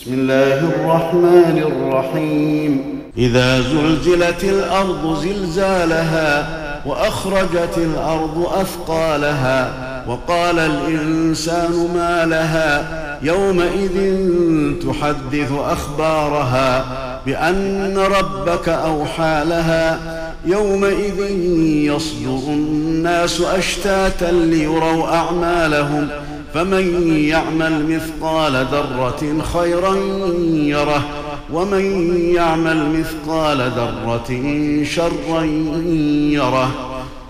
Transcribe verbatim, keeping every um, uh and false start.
بسم الله الرحمن الرحيم إذا زلزلت الأرض زلزالها وأخرجت الأرض أثقالها وقال الإنسان ما لها يومئذ تحدث أخبارها بأن ربك أوحى لها يومئذ يصدر الناس أشتاتا ليروا أعمالهم فمن يعمل مثقال ذرة خيرا يره ومن يعمل مثقال ذرة شرا يره